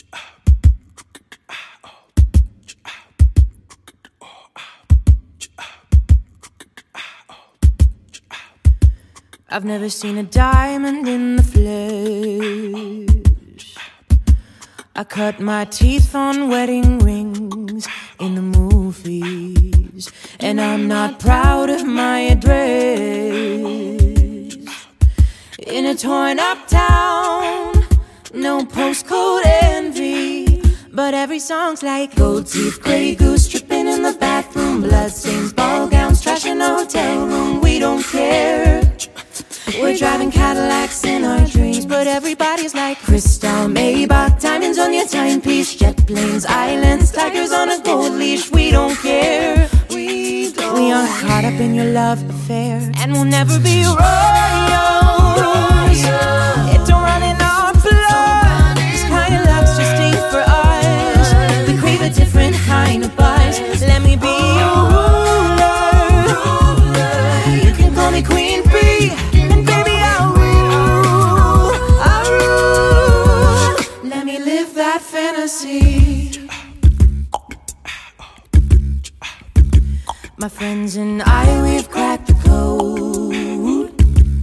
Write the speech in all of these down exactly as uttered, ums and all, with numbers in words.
I've never seen a diamond in the flesh. I cut my teeth on wedding rings in the movies, and I'm not proud of my address. In a torn up town, no postcode envy, but every song's like gold teeth, Grey Goose, tripping in the bathroom, bloodstains, ball gowns, trash in a hotel room. We don't care. We're driving Cadillacs in our dreams, but everybody's like crystal, Maybach, diamonds on your timepiece, jet planes, islands, tigers on a gold leash. We don't care. We don't. We aren't caught up in your love affair, and we'll never be royals. It don't run in our blood. This kind of luck's just ain't for us. We crave a different kind of buzz. Let me be your ruler. You can call me Queen Bee. Fantasy. My friends and I, we've cracked the code.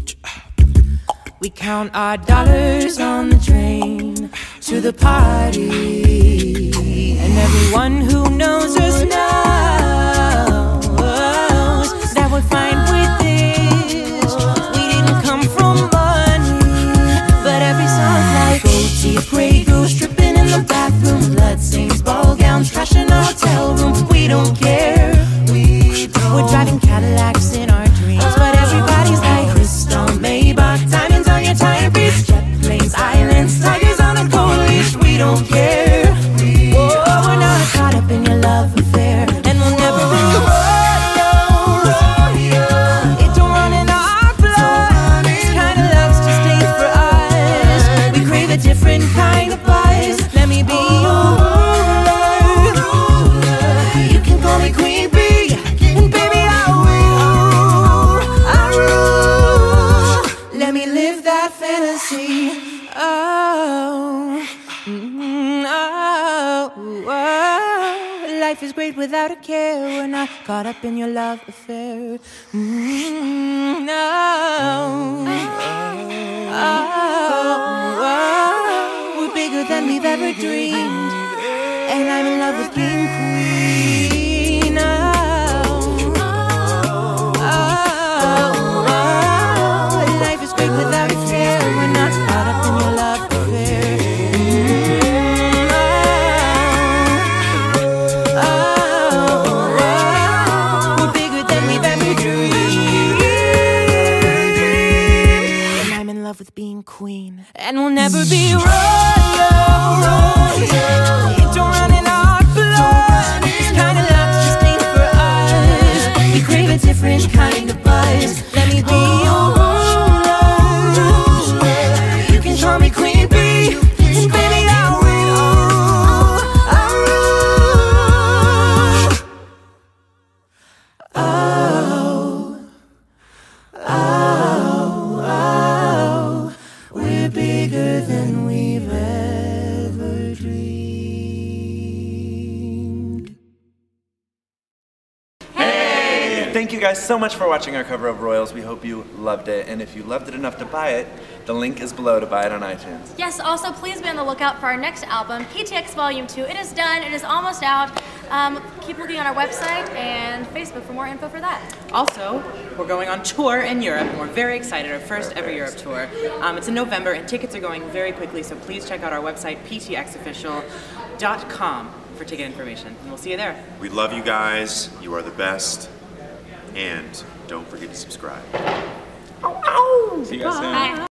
We count our dollars on the train to the party, and everyone who knows us knows that we're fine with this. We didn't come from money, but every song's like gold teeth, Grey Goose, tripping in the bathroom, bloodstains, ball gowns, trash in a hotel room. We don't care. We don't. We're driving Cadillacs in our dreams, but everybody's like crystal, Maybach, diamonds on your timepiece, jet planes, islands, tigers on a gold leash. We don't care. Whoa, we're not caught up in your love affair, and we'll never be royals. It don't run in our blood. This kind of luck's just ain't for us. We crave a different kind of buzz. Let me be your ruler. You can call me Queen Bee, and baby I will. I rule. Let me live that fantasy. Oh, mm, oh, oh. Life is great without a care. We're not caught up in your love affair. Mm, no. Oh, oh, we're bigger than we've ever dreamed, and I'm in love with being queen. Oh, oh, oh, oh. Life is great without a care. We're not caught up in your love affair. Mm, oh, oh, oh. We're bigger than we've ever dreamed, and I'm in love with being queen, and we'll never be royals. It don't run in our blood. This kind of luck's just ain't for us. We crave a different kind of buzz. Let me be your ruler. You can call me Queen Bee, and baby I will. I rule. Oh, oh, oh. We're bigger than we've ever dreamed. Hey! Thank you guys so much for watching our cover of Royals. We hope you loved it, and if you loved it enough to buy it, the link is below to buy it on iTunes. Yes, also please be on the lookout for our next album, P T X Volume two. It is done, it is almost out. Um, keep looking on our website and Facebook for more info for that. Also, we're going on tour in Europe, and we're very excited, our first ever Europe tour. Um, it's in November, and tickets are going very quickly, so please check out our website, p t x official dot com, for ticket information, and we'll see you there. We love you guys, you are the best, and don't forget to subscribe. See you guys soon. Bye.